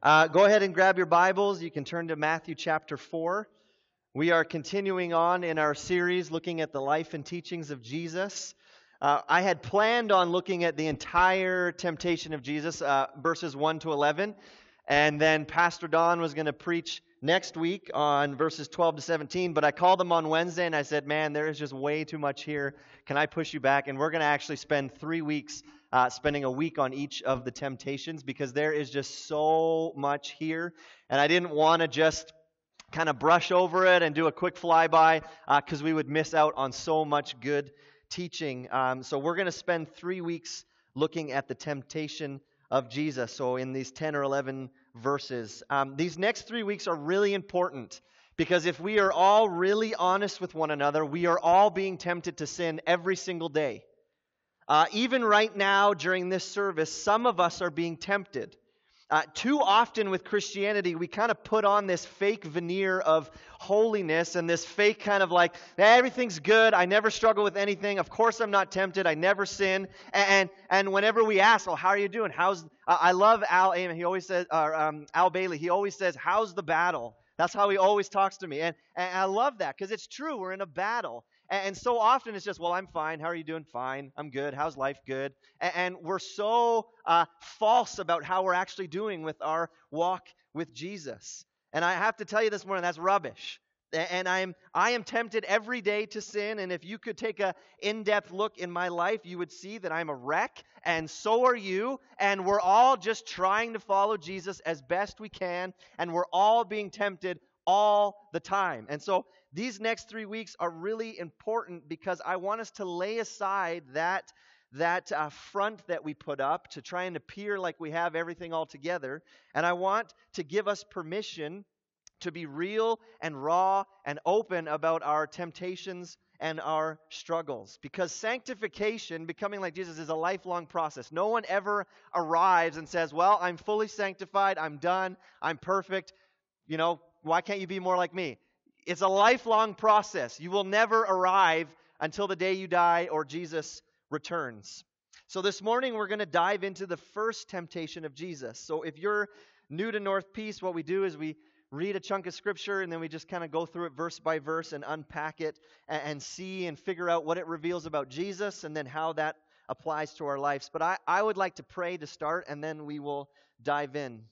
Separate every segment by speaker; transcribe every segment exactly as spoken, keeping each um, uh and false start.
Speaker 1: Uh, go ahead and grab your Bibles. You can turn to Matthew chapter four. We are continuing on in our series looking at the life and teachings of Jesus. Uh, I had planned on looking at the entire temptation of Jesus, uh, verses one to eleven, and then Pastor Don was going to preach next week on verses twelve to seventeen, but I called him on Wednesday and I said, man, there is just way too much here. Can I push you back? And we're going to actually spend three weeks Uh, spending a week on each of the temptations because there is just so much here. And I didn't want to just kind of brush over it and do a quick flyby because uh, we would miss out on so much good teaching. Um, so we're going to spend three weeks looking at the temptation of Jesus. So in these ten or eleven verses, um, these next three weeks are really important because if we are all really honest with one another, we are all being tempted to sin every single day. Uh, even right now during this service, some of us are being tempted. Uh, too often with Christianity, we kind of put on this fake veneer of holiness and this fake kind of like, everything's good, I never struggle with anything, of course I'm not tempted, I never sin. And and whenever we ask, well, how are you doing? How's uh, I love Al Amen. He always says, uh, um, Al Bailey, he always says, how's the battle? That's how he always talks to me. And, and I love that because it's true, we're in a battle. And so often it's just, well, I'm fine. How are you doing? Fine. I'm good. How's life? Good. And we're so uh, false about how we're actually doing with our walk with Jesus. And I have to tell you this morning, that's rubbish. And I'm I am tempted every day to sin. And if you could take a in-depth look in my life, you would see that I'm a wreck. And so are you. And we're all just trying to follow Jesus as best we can. And we're all being tempted all the time. And so these next three weeks are really important because I want us to lay aside that, that uh, front that we put up to try and appear like we have everything all together. And I want to give us permission to be real and raw and open about our temptations and our struggles. Because sanctification, becoming like Jesus, is a lifelong process. No one ever arrives and says, well, I'm fully sanctified, I'm done, I'm perfect, you know, why can't you be more like me? It's a lifelong process. You will never arrive until the day you die or Jesus returns. So this morning we're going to dive into the first temptation of Jesus. So if you're new to North Peace, what we do is we read a chunk of Scripture and then we just kind of go through it verse by verse and unpack it and, and see and figure out what it reveals about Jesus and then how that applies to our lives. But I, I would like to pray to start and then we will dive in.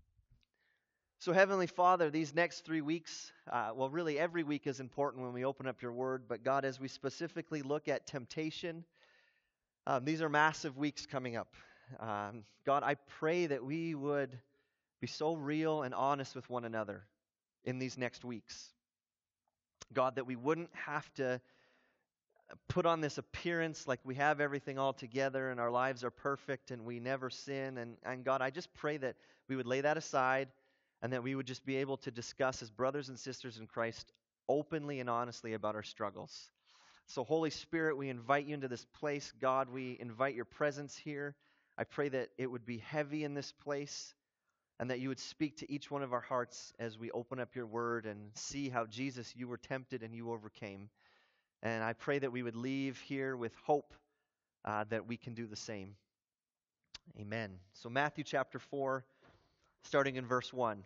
Speaker 1: So Heavenly Father, these next three weeks, uh, well really every week is important when we open up your word, but God, as we specifically look at temptation, um, these are massive weeks coming up. Um, God, I pray that we would be so real and honest with one another in these next weeks. God, that we wouldn't have to put on this appearance like we have everything all together and our lives are perfect and we never sin. And, and God, I just pray that we would lay that aside and that we would just be able to discuss as brothers and sisters in Christ openly and honestly about our struggles. So Holy Spirit, we invite you into this place. God, we invite your presence here. I pray that it would be heavy in this place and that you would speak to each one of our hearts as we open up your word and see how, Jesus, you were tempted and you overcame. And I pray that we would leave here with hope uh, that we can do the same. Amen. So Matthew chapter four, starting in verse one.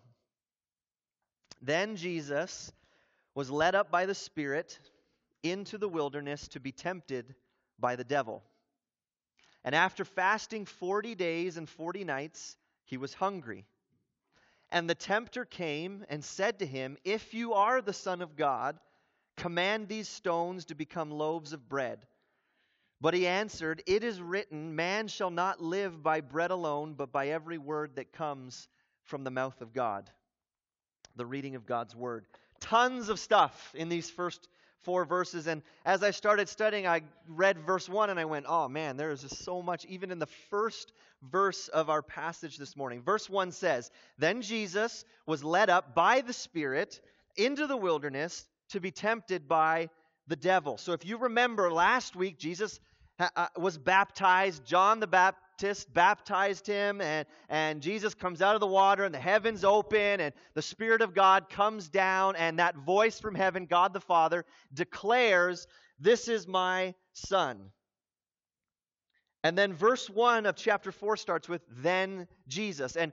Speaker 1: Then Jesus was led up by the Spirit into the wilderness to be tempted by the devil. And after fasting forty days and forty nights, he was hungry. And the tempter came and said to him, if you are the Son of God, command these stones to become loaves of bread. But he answered, it is written, man shall not live by bread alone, but by every word that comes from the mouth of God. The reading of God's word. Tons of stuff in these first four verses. And as I started studying, I read verse one and I went, oh man, there is just so much, even in the first verse of our passage this morning. Verse one says, then Jesus was led up by the Spirit into the wilderness to be tempted by the devil. So if you remember last week, Jesus uh, was baptized. John the Baptist baptized him, and, and Jesus comes out of the water, and the heavens open, and the Spirit of God comes down, and that voice from heaven, God the Father, declares, this is my Son. And then verse one of chapter four starts with, then Jesus. And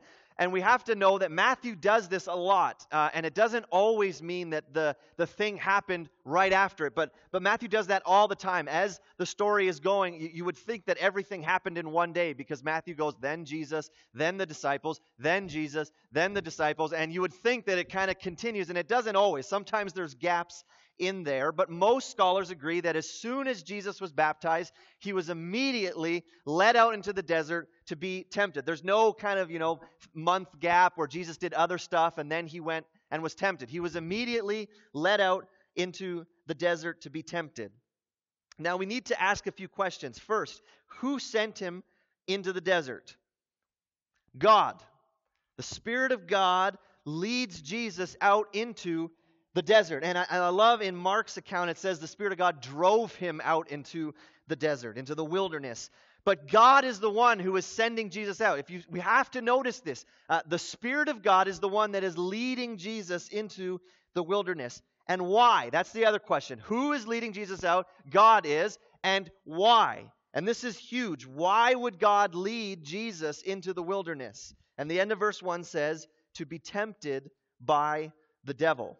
Speaker 1: And we have to know that Matthew does this a lot. Uh, and it doesn't always mean that the, the thing happened right after it. But, but Matthew does that all the time. As the story is going, you, you would think that everything happened in one day, because Matthew goes, then Jesus, then the disciples, then Jesus, then the disciples. And you would think that it kind of continues. And it doesn't always. Sometimes there's gaps in there, but most scholars agree that as soon as Jesus was baptized, he was immediately led out into the desert to be tempted. There's no kind of, you know, month gap where Jesus did other stuff and then he went and was tempted. He was immediately led out into the desert to be tempted. Now we need to ask a few questions. First, who sent him into the desert? God. The Spirit of God leads Jesus out into the desert. And I, and I love in Mark's account, it says the Spirit of God drove him out into the desert, into the wilderness. But God is the one who is sending Jesus out. If you, we have to notice this. Uh, the Spirit of God is the one that is leading Jesus into the wilderness. And why? That's the other question. Who is leading Jesus out? God is. And why? And this is huge. Why would God lead Jesus into the wilderness? And the end of verse one says, to be tempted by the devil.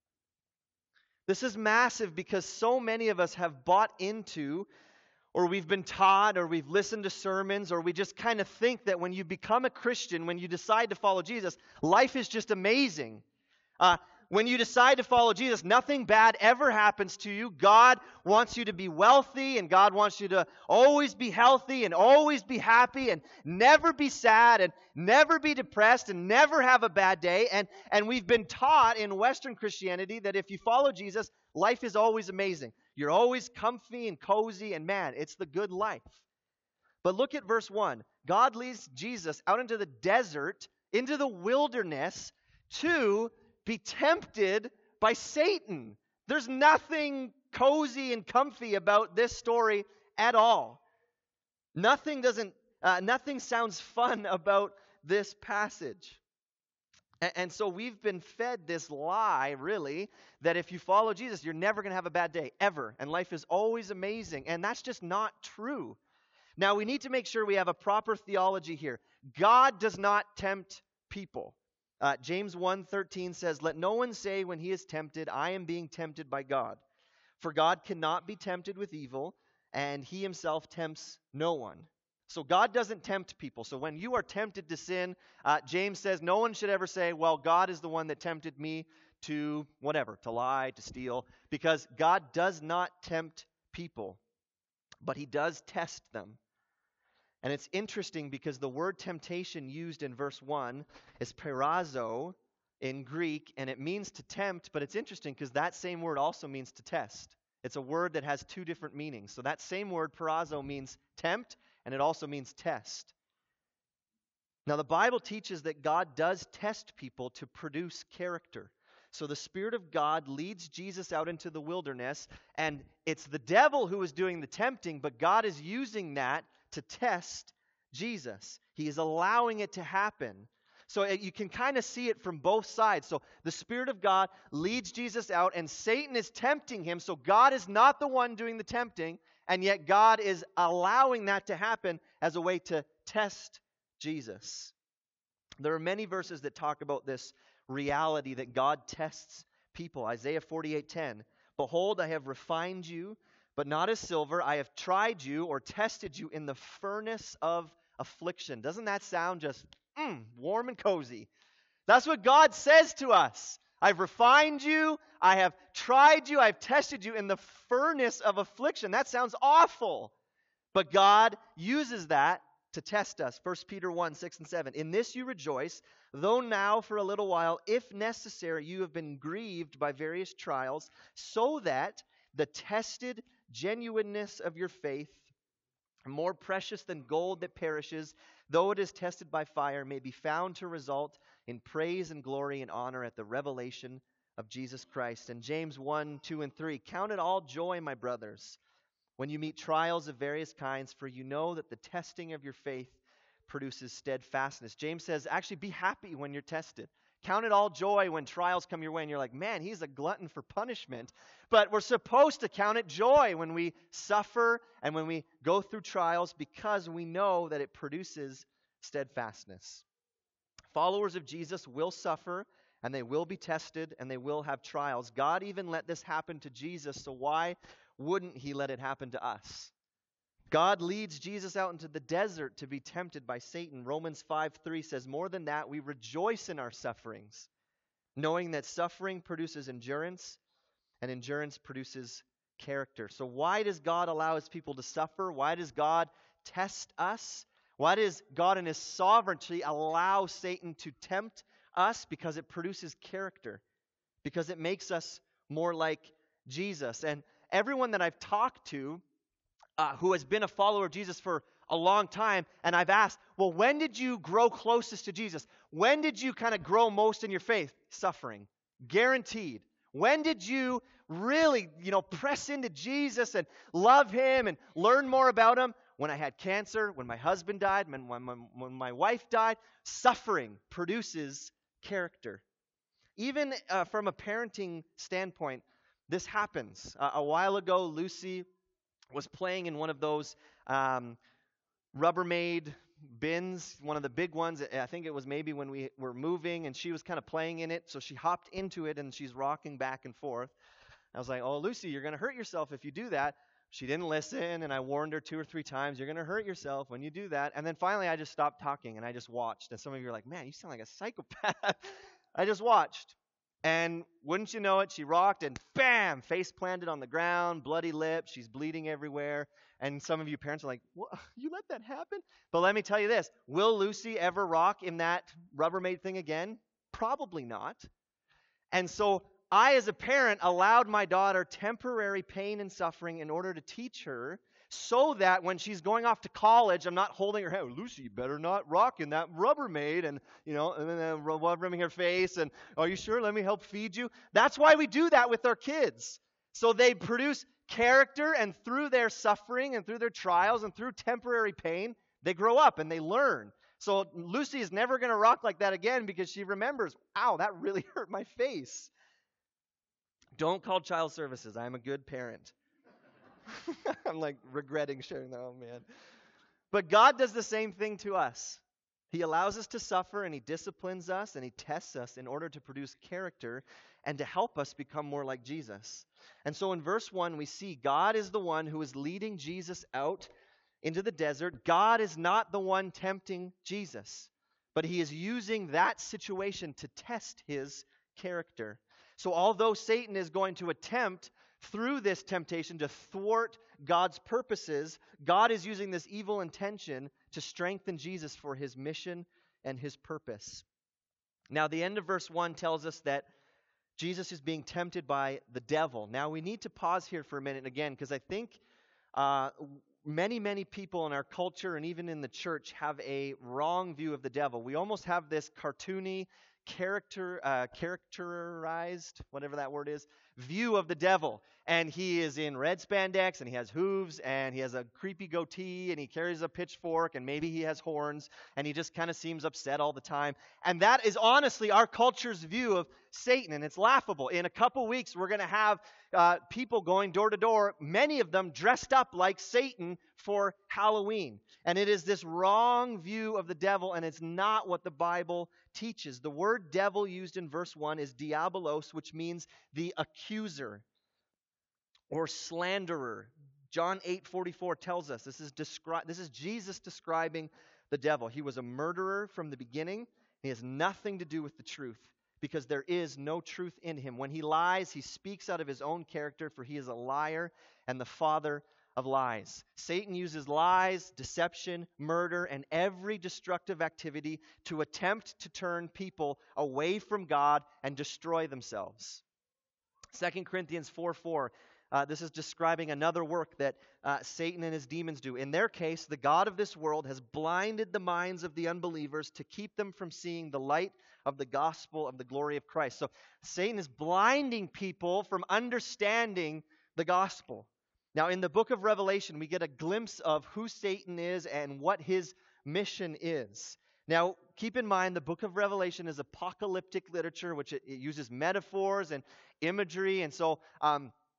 Speaker 1: This is massive because so many of us have bought into, or we've been taught, or we've listened to sermons, or we just kind of think that when you become a Christian, when you decide to follow Jesus, life is just amazing. Uh, when you decide to follow Jesus, nothing bad ever happens to you. God wants you to be wealthy, and God wants you to always be healthy, and always be happy, and never be sad, and never be depressed, and never have a bad day. And, and we've been taught in Western Christianity that if you follow Jesus, life is always amazing. You're always comfy and cozy, and man, it's the good life. But look at verse one. God leads Jesus out into the desert, into the wilderness, to be tempted by Satan. There's nothing cozy and comfy about this story at all. Nothing doesn't, uh, nothing sounds fun about this passage. And, and so we've been fed this lie, really, that if you follow Jesus, you're never going to have a bad day, ever. And life is always amazing. And that's just not true. Now, we need to make sure we have a proper theology here. God does not tempt people. Uh, James one thirteen says, let no one say when he is tempted, I am being tempted by God. For God cannot be tempted with evil, and he himself tempts no one. So God doesn't tempt people. So when you are tempted to sin, uh, James says no one should ever say, well, God is the one that tempted me to whatever, to lie, to steal, because God does not tempt people, but he does test them. And it's interesting because the word temptation used in verse one is peirazo in Greek, and it means to tempt, but it's interesting because that same word also means to test. It's a word that has two different meanings. So that same word, peirazo, means tempt, and it also means test. Now the Bible teaches that God does test people to produce character. So the Spirit of God leads Jesus out into the wilderness, and it's the devil who is doing the tempting, but God is using that to test Jesus. He is allowing it to happen. So it, you can kind of see it from both sides. So the Spirit of God leads Jesus out, and Satan is tempting him. So God is not the one doing the tempting, and yet God is allowing that to happen as a way to test Jesus. There are many verses that talk about this reality that God tests people. Isaiah forty-eight ten. Behold, I have refined you, but not as silver. I have tried you or tested you in the furnace of affliction. Doesn't that sound just mm, warm and cozy? That's what God says to us. I've refined you. I have tried you. I've tested you in the furnace of affliction. That sounds awful. But God uses that to test us. First Peter one, six and seven. In this you rejoice, though now for a little while, if necessary, you have been grieved by various trials, so that the tested genuineness of your faith, more precious than gold that perishes, though it is tested by fire, may be found to result in praise and glory and honor at the revelation of Jesus Christ. And James one, two, and three. Count it all joy, my brothers, when you meet trials of various kinds, for you know that the testing of your faith produces steadfastness. James says, actually be happy when you're tested. Count it all joy when trials come your way and you're like, man, he's a glutton for punishment. But we're supposed to count it joy when we suffer and when we go through trials, because we know that it produces steadfastness. Followers of Jesus will suffer, and they will be tested, and they will have trials. God even let this happen to Jesus, so why wouldn't he let it happen to us? God leads Jesus out into the desert to be tempted by Satan. Romans five three says, more than that, we rejoice in our sufferings, knowing that suffering produces endurance, and endurance produces character. So why does God allow his people to suffer? Why does God test us? Why does God in his sovereignty allow Satan to tempt us? Because it produces character. Because it makes us more like Jesus. And everyone that I've talked to uh, who has been a follower of Jesus for a long time, and I've asked, well, when did you grow closest to Jesus? When did you kind of grow most in your faith? Suffering. Guaranteed. When did you really, you know, press into Jesus and love him and learn more about him? When I had cancer, when my husband died, when, when, my, when my wife died. Suffering produces character. Even uh, from a parenting standpoint, this happens. Uh, a while ago, Lucy was playing in one of those um, Rubbermaid bins, one of the big ones. I think it was maybe when we were moving, and she was kind of playing in it. So she hopped into it, and she's rocking back and forth. I was like, oh, Lucy, you're going to hurt yourself if you do that. She didn't listen, and I warned her two or three times, you're going to hurt yourself when you do that. And then finally, I just stopped talking, and I just watched. And some of you are like, man, you sound like a psychopath. I just watched. And wouldn't you know it, she rocked, and bam, face planted on the ground, bloody lip. She's bleeding everywhere. And some of you parents are like, what? You let that happen? But let me tell you this. Will Lucy ever rock in that Rubbermaid thing again? Probably not. And so I, as a parent, allowed my daughter temporary pain and suffering in order to teach her, so that when she's going off to college, I'm not holding her hand. Oh, Lucy, you better not rock in that Rubbermaid, and you know, and then rubbing her face, and are you sure? Let me help feed you. That's why we do that with our kids. So they produce character, and through their suffering, and through their trials, and through temporary pain, they grow up and they learn. So Lucy is never going to rock like that again because she remembers, ow, that really hurt my face. Don't call child services. I'm a good parent. I'm like regretting sharing that. Oh, man. But God does the same thing to us. He allows us to suffer, and he disciplines us, and he tests us in order to produce character and to help us become more like Jesus. And so in verse one, we see God is the one who is leading Jesus out into the desert. God is not the one tempting Jesus, but he is using that situation to test his character. So although Satan is going to attempt through this temptation to thwart God's purposes, God is using this evil intention to strengthen Jesus for his mission and his purpose. Now, the end of verse one tells us that Jesus is being tempted by the devil. Now, we need to pause here for a minute again, because I think uh, many, many people in our culture and even in the church have a wrong view of the devil. We almost have this cartoony, character, uh, characterized, whatever that word is, view of the devil. And he is in red spandex, and he has hooves, and he has a creepy goatee, and he carries a pitchfork, and maybe he has horns, and he just kind of seems upset all the time. And that is honestly our culture's view of Satan, and it's laughable. In a couple weeks, we're going to have uh, people going door to door, many of them dressed up like Satan for Halloween. And it is this wrong view of the devil, and it's not what the Bible teaches. The word devil used in verse one is diabolos, which means the accuser or slanderer. John eight forty-four tells us this is descri- this is Jesus describing the devil. He was a murderer from the beginning. He has nothing to do with the truth, because there is no truth in him. When he lies, he speaks out of his own character, for he is a liar and the father of lies. Satan uses lies, deception, murder, and every destructive activity to attempt to turn people away from God and destroy themselves. Second Corinthians four four, uh, this is describing another work that uh, Satan and his demons do. In their case, the god of this world has blinded the minds of the unbelievers to keep them from seeing the light of the gospel of the glory of Christ. So Satan is blinding people from understanding the gospel. Now, in the book of Revelation, we get a glimpse of who Satan is and what his mission is. Now, keep in mind, the book of Revelation is apocalyptic literature, which it, it uses metaphors and imagery. And so um,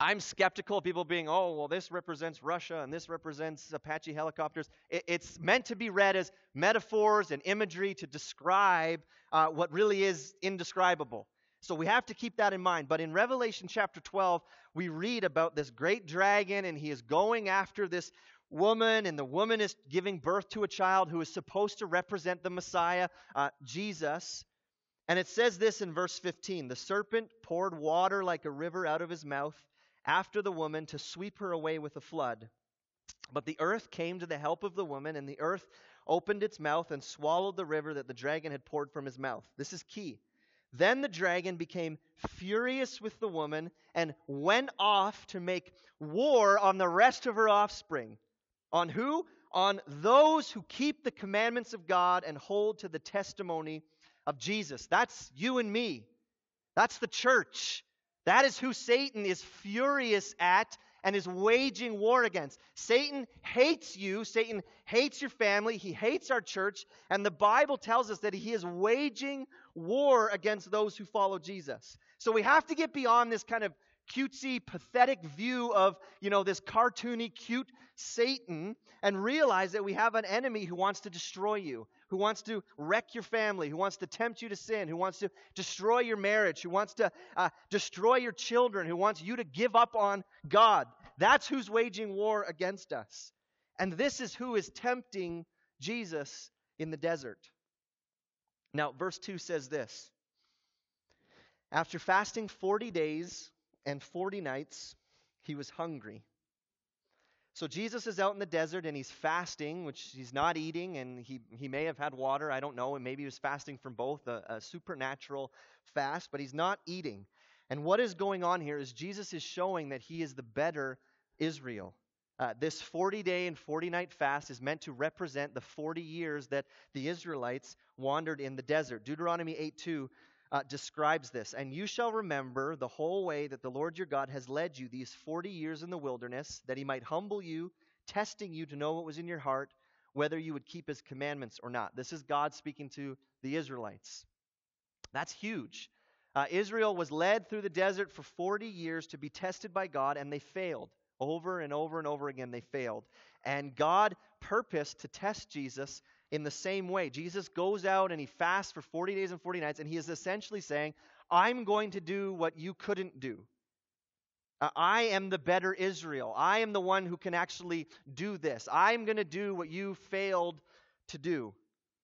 Speaker 1: I'm skeptical of people being, oh, well, this represents Russia and this represents Apache helicopters. It, it's meant to be read as metaphors and imagery to describe uh, what really is indescribable. So we have to keep that in mind. But in Revelation chapter twelve, we read about this great dragon, and he is going after this woman, and the woman is giving birth to a child who is supposed to represent the Messiah, uh, Jesus. And it says this in verse fifteen, the serpent poured water like a river out of his mouth after the woman to sweep her away with a flood. But the earth came to the help of the woman, and the earth opened its mouth and swallowed the river that the dragon had poured from his mouth. This is key. Then the dragon became furious with the woman and went off to make war on the rest of her offspring. On who? On those who keep the commandments of God and hold to the testimony of Jesus. That's you and me. That's the church. That is who Satan is furious at and is waging war against. Satan hates you. Satan hates your family. He hates our church. And the Bible tells us that he is waging war against those who follow Jesus. So we have to get beyond this kind of cutesy, pathetic view of, you know, this cartoony, cute Satan and realize that we have an enemy who wants to destroy you, who wants to wreck your family, who wants to tempt you to sin, who wants to destroy your marriage, who wants to uh, destroy your children, who wants you to give up on God. That's who's waging war against us. And this is who is tempting Jesus in the desert. Now, verse two says this. After fasting forty days and forty nights, he was hungry. So Jesus is out in the desert and he's fasting, which he's not eating, and he, he may have had water, I don't know, and maybe he was fasting from both, a, a supernatural fast, but he's not eating. And what is going on here is Jesus is showing that he is the better Israel. Uh, this forty-day and forty-night fast is meant to represent the forty years that the Israelites wandered in the desert. Deuteronomy eight two Uh, describes this. And you shall remember the whole way that the Lord your God has led you these forty years in the wilderness, that he might humble you, testing you to know what was in your heart, whether you would keep his commandments or not. This is God speaking to the Israelites. That's huge. Uh, Israel was led through the desert for forty years to be tested by God, and they failed. Over and over and over again, they failed. And God purposed to test Jesus in the same way. Jesus goes out and he fasts for forty days and forty nights, and he is essentially saying, I'm going to do what you couldn't do. Uh, I am the better Israel. I am the one who can actually do this. I'm going to do what you failed to do.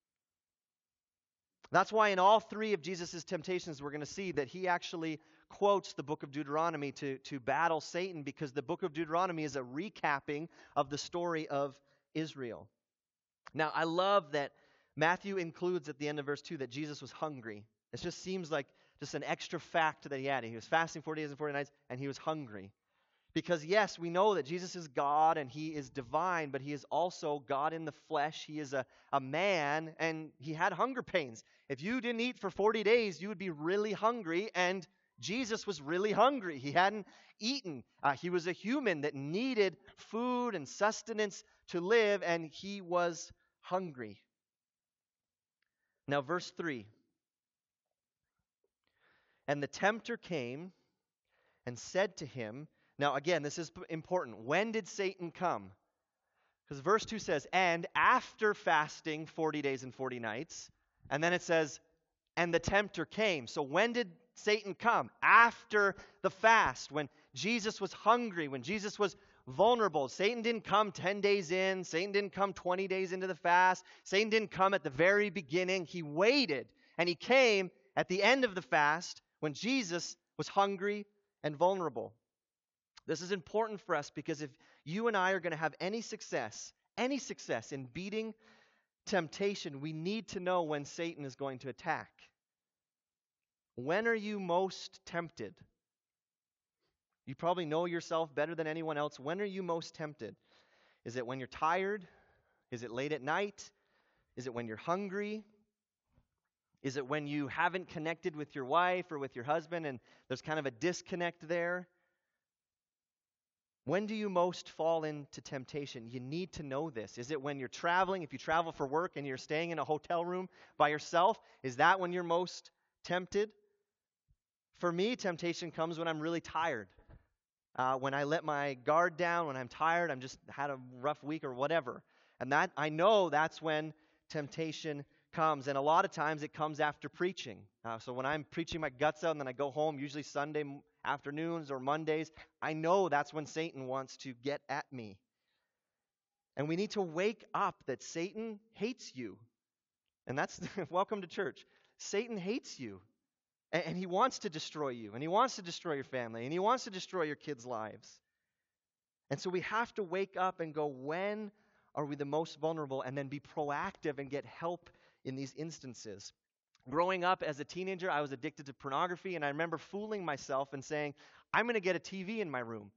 Speaker 1: That's why in all three of Jesus' temptations, we're going to see that he actually quotes the book of Deuteronomy to, to battle Satan, because the book of Deuteronomy is a recapping of the story of Israel. Now, I love that Matthew includes at the end of verse two that Jesus was hungry. It just seems like just an extra fact that he had. He was fasting forty days and forty nights, and he was hungry. Because yes, we know that Jesus is God and he is divine, but he is also God in the flesh. He is a, a man, and he had hunger pains. If you didn't eat for forty days, you would be really hungry, and Jesus was really hungry. He hadn't eaten. Uh, he was a human that needed food and sustenance to live, and he was hungry. Now, verse three. And the tempter came and said to him, now again, this is important. When did Satan come? Because verse two says, and after fasting forty days and forty nights, and then it says, and the tempter came. So when did Satan come? After the fast, when Jesus was hungry, when Jesus was vulnerable. Satan didn't come ten days in. Satan didn't come twenty days into the fast. Satan didn't come at the very beginning. He waited, and he came at the end of the fast when Jesus was hungry and vulnerable. This is important for us because if you and I are going to have any success, any success in beating temptation, we need to know when Satan is going to attack. When are you most tempted? You probably know yourself better than anyone else. When are you most tempted? Is it when you're tired? Is it late at night? Is it when you're hungry? Is it when you haven't connected with your wife or with your husband and there's kind of a disconnect there? When do you most fall into temptation? You need to know this. Is it when you're traveling? If you travel for work and you're staying in a hotel room by yourself, is that when you're most tempted? For me, temptation comes when I'm really tired. Uh, when I let my guard down, when I'm tired, I'm just had a rough week or whatever. And that I know that's when temptation comes. And a lot of times it comes after preaching. Uh, so when I'm preaching my guts out and then I go home, usually Sunday afternoons or Mondays, I know that's when Satan wants to get at me. And we need to wake up that Satan hates you. And that's, welcome to church. Satan hates you. And, and he wants to destroy you. And he wants to destroy your family. And he wants to destroy your kids' lives. And so we have to wake up and go, when are we the most vulnerable? And then be proactive and get help in these instances. Growing up as a teenager, I was addicted to pornography. And I remember fooling myself and saying, I'm going to get a T V in my room.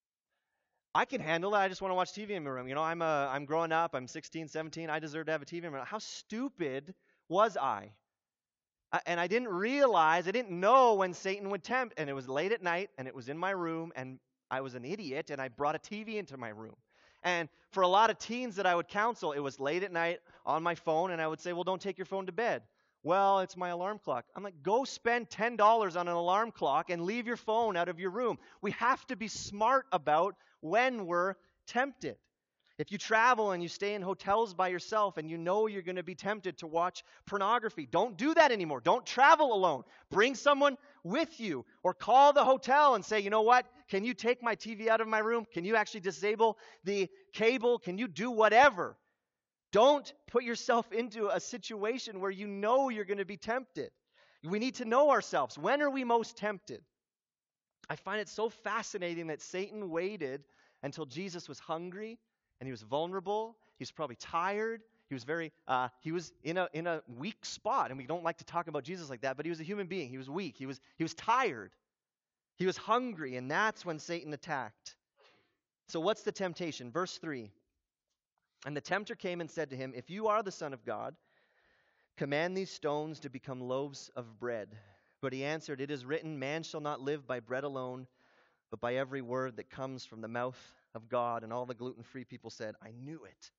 Speaker 1: I can handle it. I just want to watch T V in my room. You know, I'm a, I'm growing up. I'm sixteen, seventeen. I deserve to have a T V in my room. How stupid was I? I? And I didn't realize, I didn't know when Satan would tempt. And it was late at night, and it was in my room, and I was an idiot, and I brought a T V into my room. And for a lot of teens that I would counsel, it was late at night on my phone, and I would say, well, don't take your phone to bed. Well, it's my alarm clock. I'm like, go spend ten dollars on an alarm clock and leave your phone out of your room. We have to be smart about when we're tempted. If you travel and you stay in hotels by yourself and you know you're going to be tempted to watch pornography, don't do that anymore. Don't travel alone. Bring someone with you, or call the hotel and say, you know what? Can you take my T V out of my room? Can you actually disable the cable? Can you do whatever? Don't put yourself into a situation where you know you're going to be tempted. We need to know ourselves. When are we most tempted? I find it so fascinating that Satan waited until Jesus was hungry and he was vulnerable. He was probably tired. He was very, uh, he was in a in a weak spot, and we don't like to talk about Jesus like that. But he was a human being. He was weak. He was he was tired. He was hungry, and that's when Satan attacked. So what's the temptation? Verse three. And the tempter came and said to him, if you are the Son of God, command these stones to become loaves of bread. But he answered, it is written, man shall not live by bread alone, but by every word that comes from the mouth of God. And all the gluten-free people said, I knew it.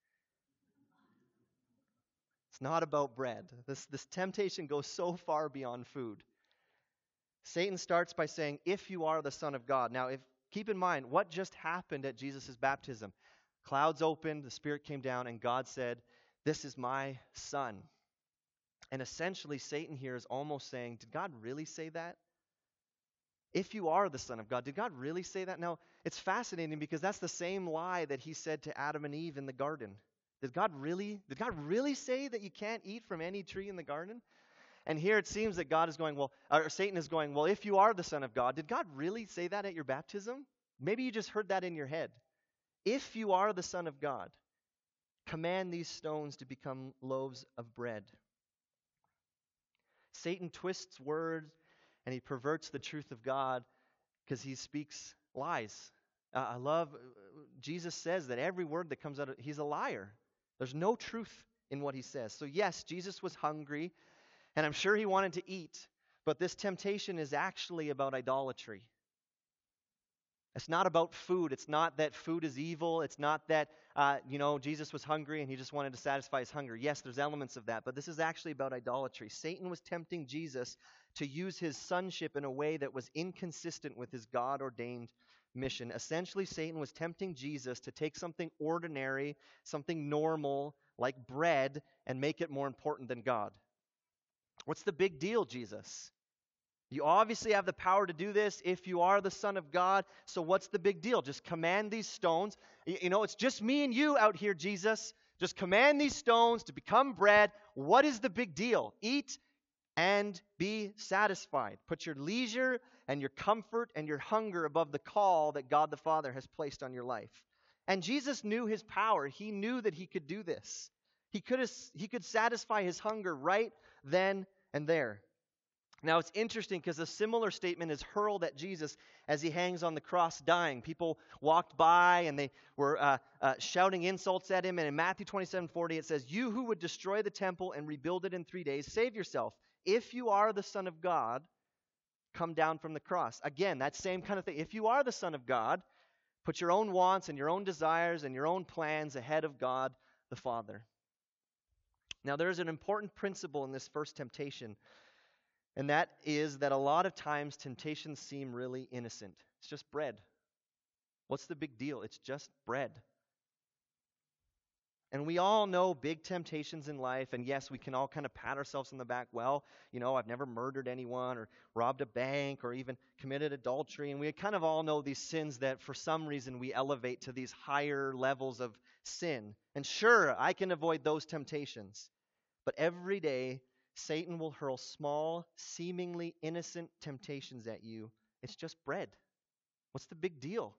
Speaker 1: It's not about bread. This, this temptation goes so far beyond food. Satan starts by saying, if you are the Son of God. Now, if keep in mind, what just happened at Jesus' baptism? Clouds opened, the Spirit came down, and God said, this is my Son. And essentially, Satan here is almost saying, did God really say that? If you are the Son of God, did God really say that? Now, it's fascinating because that's the same lie that he said to Adam and Eve in the garden. Did God really, did God really say that you can't eat from any tree in the garden? And here it seems that God is going, well, or Satan is going, well, if you are the Son of God, did God really say that at your baptism? Maybe you just heard that in your head. If you are the Son of God, command these stones to become loaves of bread. Satan twists words and he perverts the truth of God because he speaks lies. Uh, I love, Jesus says that every word that comes out of, he's a liar. There's no truth in what he says. So yes, Jesus was hungry, and I'm sure he wanted to eat, but this temptation is actually about idolatry. It's not about food. It's not that food is evil. It's not that, uh, you know, Jesus was hungry and he just wanted to satisfy his hunger. Yes, there's elements of that, but this is actually about idolatry. Satan was tempting Jesus to use his sonship in a way that was inconsistent with his God-ordained mission. Essentially, Satan was tempting Jesus to take something ordinary, something normal, like bread, and make it more important than God. What's the big deal, Jesus? You obviously have the power to do this if you are the Son of God. So what's the big deal? Just command these stones. You know, it's just me and you out here, Jesus. Just command these stones to become bread. What is the big deal? Eat and be satisfied. Put your leisure and your comfort and your hunger above the call that God the Father has placed on your life. And Jesus knew his power. He knew that he could do this. He could, he could satisfy his hunger right then and there. Now, it's interesting because a similar statement is hurled at Jesus as he hangs on the cross dying. People walked by and they were uh, uh, shouting insults at him. And in Matthew twenty-seven forty, it says, you who would destroy the temple and rebuild it in three days, save yourself. If you are the Son of God, come down from the cross. Again, that same kind of thing. If you are the Son of God, put your own wants and your own desires and your own plans ahead of God the Father. Now, there's an important principle in this first temptation. And that is that a lot of times temptations seem really innocent. It's just bread. What's the big deal? It's just bread. And we all know big temptations in life, and yes, we can all kind of pat ourselves on the back. Well, you know, I've never murdered anyone or robbed a bank or even committed adultery. And we kind of all know these sins that for some reason we elevate to these higher levels of sin. And sure, I can avoid those temptations. But every day, Satan will hurl small, seemingly innocent temptations at you. It's just bread. What's the big deal?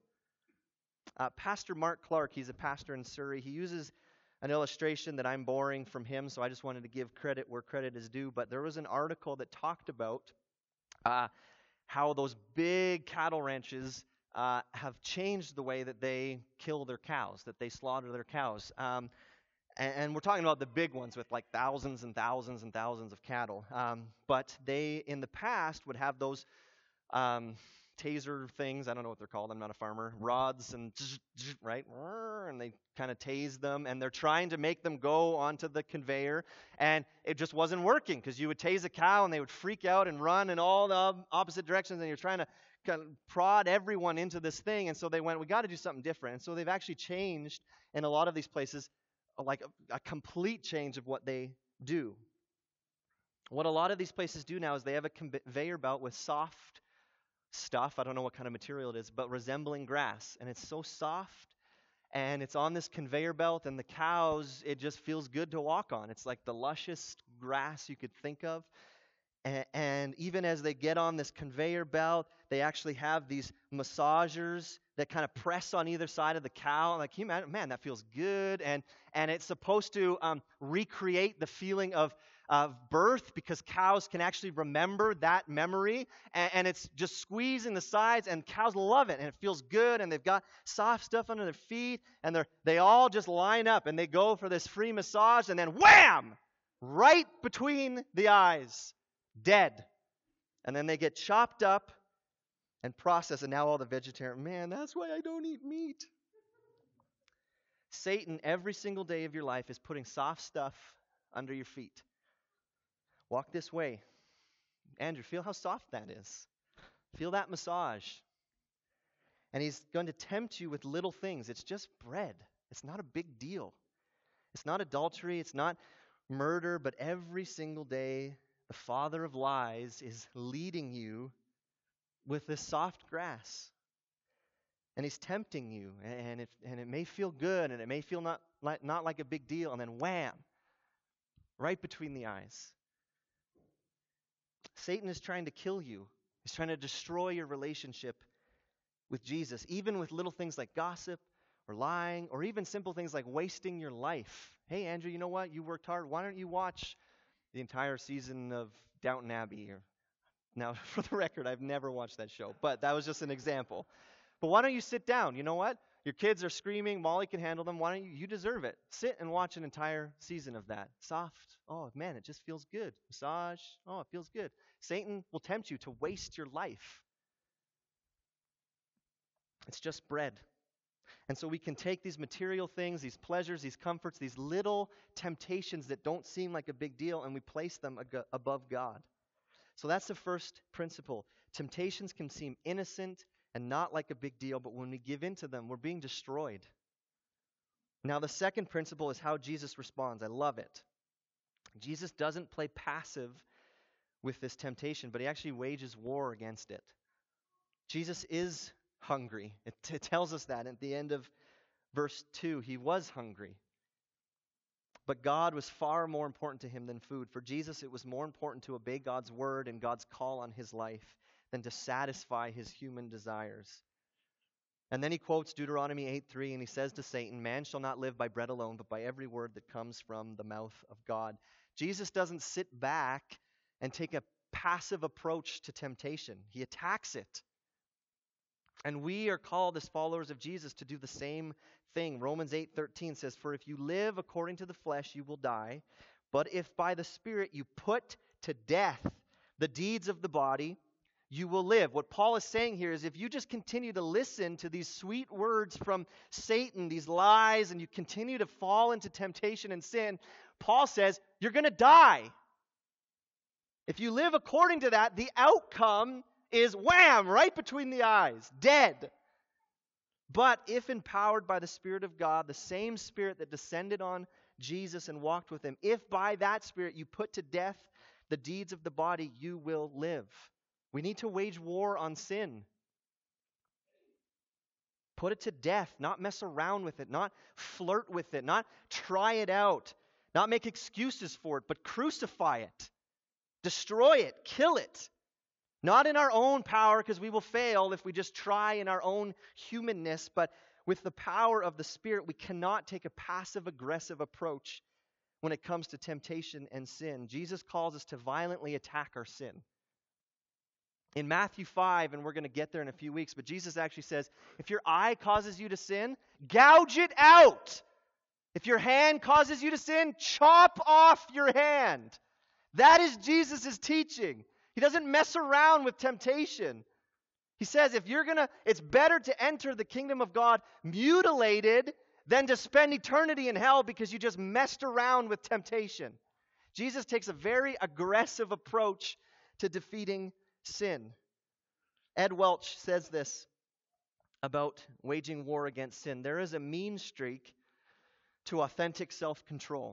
Speaker 1: Uh, Pastor Mark Clark, he's a pastor in Surrey. He uses an illustration that I'm borrowing from him, so I just wanted to give credit where credit is due. But there was an article that talked about uh, how those big cattle ranches uh, have changed the way that they kill their cows, that they slaughter their cows. Um, and, and we're talking about the big ones with like thousands and thousands and thousands of cattle. Um, but they, in the past, would have those um, taser things, I don't know what they're called, I'm not a farmer, rods and right, and they kind of tase them, and they're trying to make them go onto the conveyor, and it just wasn't working, because you would tase a cow and they would freak out and run in all the opposite directions, and you're trying to kind of prod everyone into this thing. And so they went, we got to do something different. And so they've actually changed in a lot of these places, like a, a complete change of what they do. What a lot of these places do now is they have a conveyor belt with soft stuff, I don't know what kind of material it is, but resembling grass. And it's so soft, and it's on this conveyor belt, and the cows, it just feels good to walk on. It's like the lushest grass you could think of. And, and even as they get on this conveyor belt, they actually have these massagers that kind of press on either side of the cow. Like, can you imagine? Man, that feels good. And and it's supposed to um, recreate the feeling of of birth, because cows can actually remember that memory, and, and it's just squeezing the sides, and cows love it, and it feels good, and they've got soft stuff under their feet, and they they all just line up, and they go for this free massage, and then wham! Right between the eyes, dead. And then they get chopped up and processed, and now all the vegetarian, man, that's why I don't eat meat. Satan, every single day of your life, is putting soft stuff under your feet. Walk this way. Andrew, feel how soft that is. Feel that massage. And he's going to tempt you with little things. It's just bread. It's not a big deal. It's not adultery. It's not murder. But every single day, the father of lies is leading you with this soft grass. And he's tempting you. And it, and it may feel good, and it may feel not like, not like a big deal. And then wham! Right between the eyes. Satan is trying to kill you. He's trying to destroy your relationship with Jesus, even with little things like gossip or lying, or even simple things like wasting your life. Hey, Andrew, you know what? You worked hard. Why don't you watch the entire season of Downton Abbey? Or, now, for the record, I've never watched that show, but that was just an example. But why don't you sit down? You know what? Your kids are screaming. Molly can handle them. Why don't you? You deserve it. Sit and watch an entire season of that. Soft. Oh, man, it just feels good. Massage. Oh, it feels good. Satan will tempt you to waste your life. It's just bread. And so we can take these material things, these pleasures, these comforts, these little temptations that don't seem like a big deal, and we place them ag- above God. So that's the first principle. Temptations can seem innocent and not like a big deal, but when we give in to them, we're being destroyed. Now, the second principle is how Jesus responds. I love it. Jesus doesn't play passive with this temptation, but he actually wages war against it. Jesus is hungry. It, t- it tells us that at the end of verse two. He was hungry. But God was far more important to him than food. For Jesus, it was more important to obey God's word and God's call on his life than to satisfy his human desires. And then he quotes Deuteronomy eight three, and he says to Satan, "Man shall not live by bread alone, but by every word that comes from the mouth of God." Jesus doesn't sit back and take a passive approach to temptation. He attacks it. And we are called as followers of Jesus to do the same thing. Romans eight thirteen says, "For if you live according to the flesh, you will die. But if by the Spirit you put to death the deeds of the body, you will live." What Paul is saying here is if you just continue to listen to these sweet words from Satan, these lies, and you continue to fall into temptation and sin, Paul says you're going to die. If you live according to that, the outcome is wham, right between the eyes, dead. But if empowered by the Spirit of God, the same Spirit that descended on Jesus and walked with him, if by that Spirit you put to death the deeds of the body, you will live. We need to wage war on sin. Put it to death, not mess around with it, not flirt with it, not try it out, not make excuses for it, but crucify it, destroy it, kill it. Not in our own power, because we will fail if we just try in our own humanness, but with the power of the Spirit, we cannot take a passive-aggressive approach when it comes to temptation and sin. Jesus calls us to violently attack our sin. In Matthew five, and we're going to get there in a few weeks, but Jesus actually says, if your eye causes you to sin, gouge it out. If your hand causes you to sin, chop off your hand. That is Jesus' teaching. He doesn't mess around with temptation. He says if you're going to, it's better to enter the kingdom of God mutilated than to spend eternity in hell because you just messed around with temptation. Jesus takes a very aggressive approach to defeating sin. Ed Welch says this about waging war against sin. There is a mean streak to authentic self-control.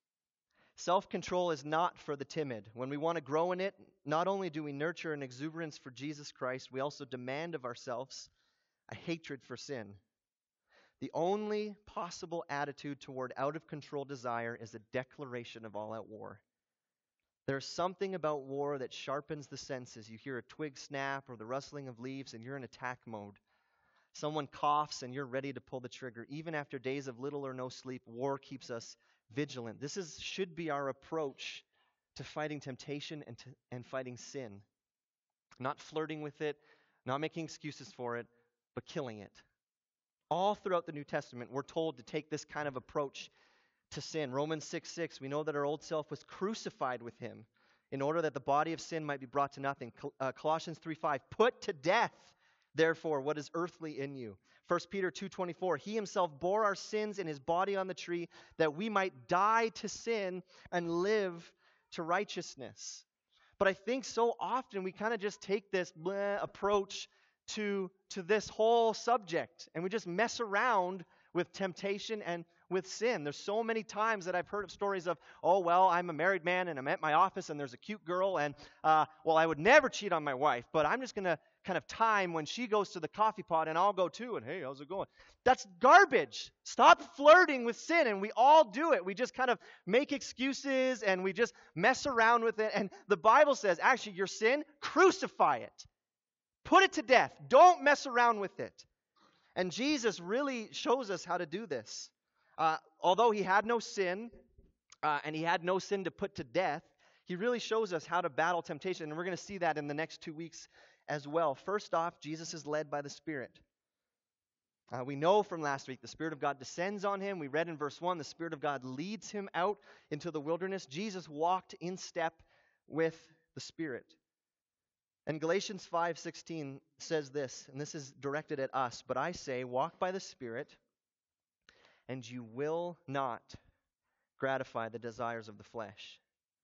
Speaker 1: Self-control is not for the timid. When we want to grow in it, not only do we nurture an exuberance for Jesus Christ, we also demand of ourselves a hatred for sin. The only possible attitude toward out-of-control desire is a declaration of all-out war. There's something about war that sharpens the senses. You hear a twig snap or the rustling of leaves, and you're in attack mode. Someone coughs, and you're ready to pull the trigger. Even after days of little or no sleep, war keeps us vigilant. This is should be our approach to fighting temptation and, to, and fighting sin. Not flirting with it, not making excuses for it, but killing it. All throughout the New Testament, we're told to take this kind of approach to sin. Romans six six, we know that our old self was crucified with him in order that the body of sin might be brought to nothing. Col- uh, Colossians three five, put to death, therefore, what is earthly in you. First Peter two twenty-four, he himself bore our sins in his body on the tree that we might die to sin and live to righteousness. But I think so often we kind of just take this bleh approach to, to this whole subject, and we just mess around with temptation and with sin. There's so many times that I've heard of stories of, oh, well, I'm a married man and I'm at my office and there's a cute girl and, uh, well, I would never cheat on my wife, but I'm just going to kind of time when she goes to the coffee pot and I'll go too, and hey, how's it going? That's garbage. Stop flirting with sin, and we all do it. We just kind of make excuses and we just mess around with it, and the Bible says, actually, your sin, crucify it. Put it to death. Don't mess around with it. And Jesus really shows us how to do this. Uh, although he had no sin, uh, and he had no sin to put to death, he really shows us how to battle temptation. And we're going to see that in the next two weeks as well. First off, Jesus is led by the Spirit. Uh, we know from last week the Spirit of God descends on him. We read in verse one, the Spirit of God leads him out into the wilderness. Jesus walked in step with the Spirit. And Galatians five sixteen says this, and this is directed at us, but I say, walk by the Spirit, and you will not gratify the desires of the flesh.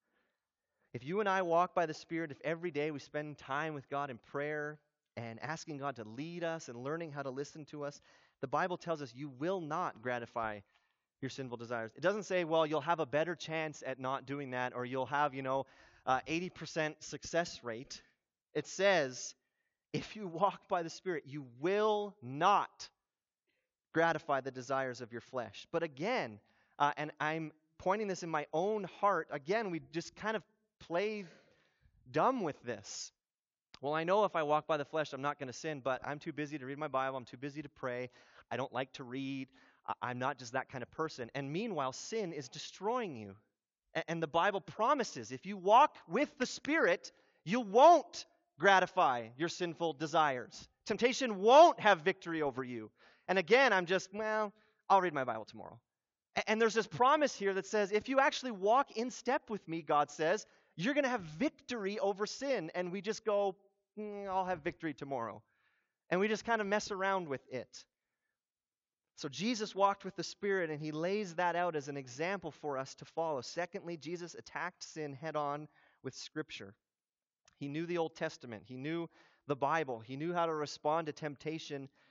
Speaker 1: If you and I walk by the Spirit, if every day we spend time with God in prayer and asking God to lead us and learning how to listen to us, the Bible tells us you will not gratify your sinful desires. It doesn't say, well, you'll have a better chance at not doing that, or you'll have, you know, uh, eighty percent success rate. It says, if you walk by the Spirit, you will not gratify the desires of your flesh. But again, uh, and I'm pointing this in my own heart, again, we just kind of play dumb with this. Well, I know if I walk by the flesh, I'm not going to sin, but I'm too busy to read my Bible. I'm too busy to pray. I don't like to read. I'm not just that kind of person. And meanwhile, sin is destroying you. And the Bible promises if you walk with the Spirit, you won't gratify your sinful desires. Temptation won't have victory over you. And again, I'm just, well, I'll read my Bible tomorrow. And there's this promise here that says, if you actually walk in step with me, God says, you're going to have victory over sin. And we just go, mm, I'll have victory tomorrow. And we just kind of mess around with it. So Jesus walked with the Spirit, and he lays that out as an example for us to follow. Secondly, Jesus attacked sin head on with Scripture. He knew the Old Testament. He knew the Bible. He knew how to respond to temptation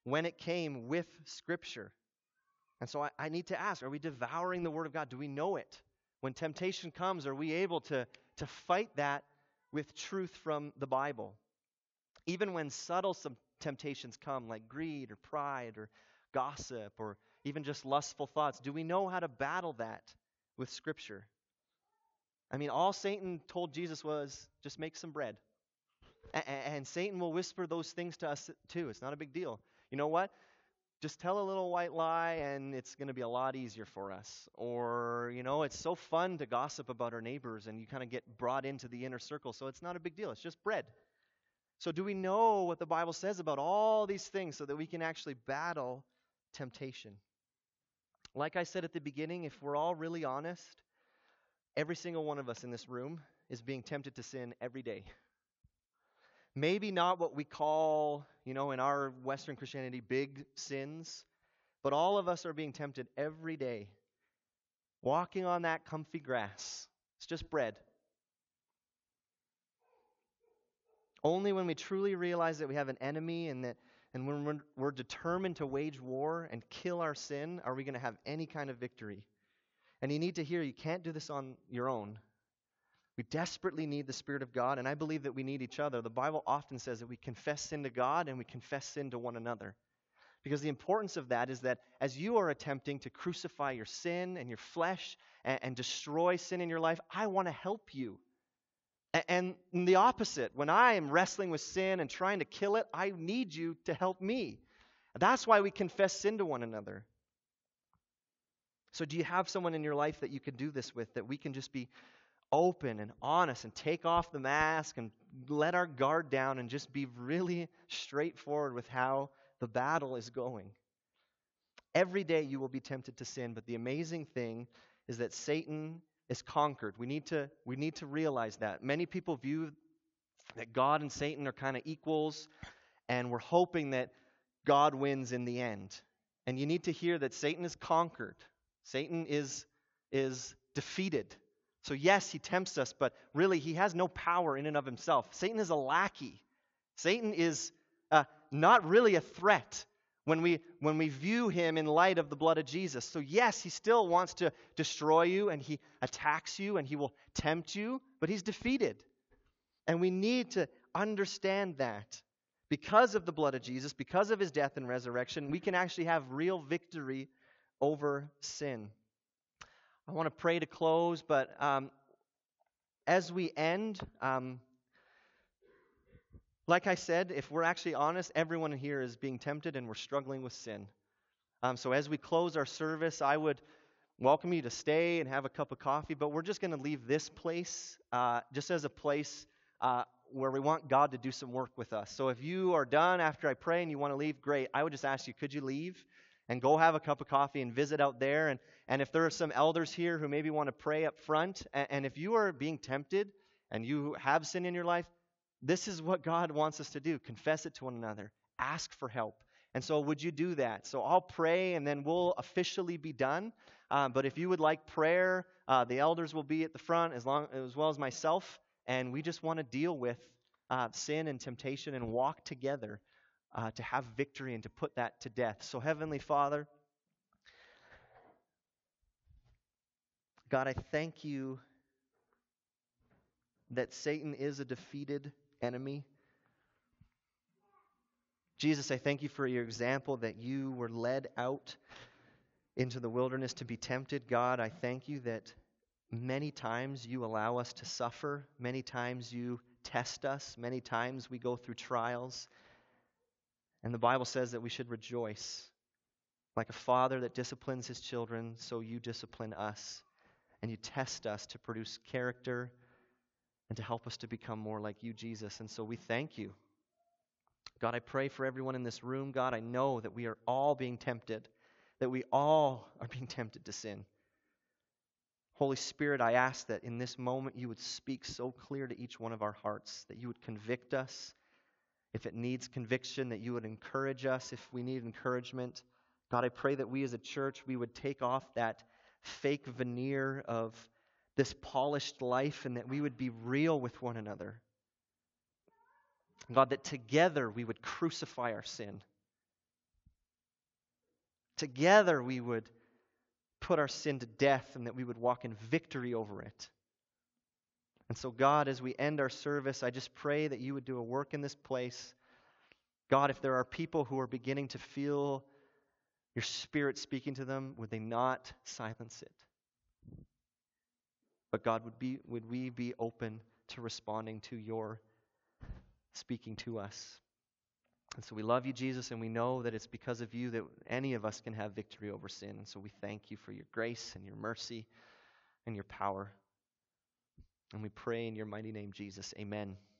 Speaker 1: when it came with Scripture. And so I, I need to ask, are we devouring the Word of God? Do we know it? When temptation comes, are we able to, to fight that with truth from the Bible? Even when subtle some temptations come, like greed or pride or gossip or even just lustful thoughts, do we know how to battle that with Scripture? I mean, all Satan told Jesus was, just make some bread. A- and Satan will whisper those things to us too. It's not a big deal. You know what? Just tell a little white lie and it's going to be a lot easier for us. Or, you know, it's so fun to gossip about our neighbors and you kind of get brought into the inner circle. So it's not a big deal. It's just bread. So do we know what the Bible says about all these things so that we can actually battle temptation? Like I said at the beginning, if we're all really honest, every single one of us in this room is being tempted to sin every day. Maybe not what we call, you know, in our Western Christianity, big sins, but all of us are being tempted every day, walking on that comfy grass. It's just bread. Only when we truly realize that we have an enemy and that and when we're, we're determined to wage war and kill our sin, are we going to have any kind of victory. And you need to hear, you can't do this on your own. We desperately need the Spirit of God, and I believe that we need each other. The Bible often says that we confess sin to God and we confess sin to one another. Because the importance of that is that as you are attempting to crucify your sin and your flesh and, and destroy sin in your life, I want to help you. And, and the opposite, when I am wrestling with sin and trying to kill it, I need you to help me. That's why we confess sin to one another. So do you have someone in your life that you can do this with, that we can just be open and honest and take off the mask and let our guard down and just be really straightforward with how the battle is going? Every day you will be tempted to sin, but the amazing thing is that Satan is conquered. We need to we need to realize that. Many people view that God and Satan are kind of equals, and we're hoping that God wins in the end. And you need to hear that Satan is conquered. Satan is is defeated. So yes, he tempts us, but really he has no power in and of himself. Satan is a lackey. Satan is uh, not really a threat when we when we view him in light of the blood of Jesus. So yes, he still wants to destroy you, and he attacks you, and he will tempt you, but he's defeated. And we need to understand that. Because of the blood of Jesus, because of his death and resurrection, we can actually have real victory over sin. I want to pray to close, but um, as we end, um, like I said, if we're actually honest, everyone here is being tempted and we're struggling with sin. Um, so as we close our service, I would welcome you to stay and have a cup of coffee, but we're just going to leave this place uh, just as a place uh, where we want God to do some work with us. So if you are done after I pray and you want to leave, great. I would just ask you, could you leave and go have a cup of coffee and visit out there? And, and if there are some elders here who maybe want to pray up front, and, and if you are being tempted and you have sin in your life, this is what God wants us to do. Confess it to one another. Ask for help. And so would you do that? So I'll pray and then we'll officially be done. Um, but if you would like prayer, uh, the elders will be at the front as long as well as myself. And we just want to deal with uh, sin and temptation and walk together uh, to have victory and to put that to death. So Heavenly Father, God, I thank you that Satan is a defeated enemy. Jesus, I thank you for your example that you were led out into the wilderness to be tempted. God, I thank you that many times you allow us to suffer. Many times you test us. Many times we go through trials. And the Bible says that we should rejoice. Like a father that disciplines his children, so you discipline us. And you test us to produce character and to help us to become more like you, Jesus. And so we thank you. God, I pray for everyone in this room. God, I know that we are all being tempted, that we all are being tempted to sin. Holy Spirit, I ask that in this moment you would speak so clear to each one of our hearts, that you would convict us. If it needs conviction, that you would encourage us if we need encouragement. God, I pray that we as a church, we would take off that fake veneer of this polished life and that we would be real with one another. God, that together we would crucify our sin. Together we would put our sin to death and that we would walk in victory over it. And so, God, as we end our service, I just pray that you would do a work in this place. God, if there are people who are beginning to feel your Spirit speaking to them, would they not silence it? But God, would be would we be open to responding to your speaking to us? And so we love you, Jesus, and we know that it's because of you that any of us can have victory over sin. And so we thank you for your grace and your mercy and your power. And we pray in your mighty name, Jesus. Amen.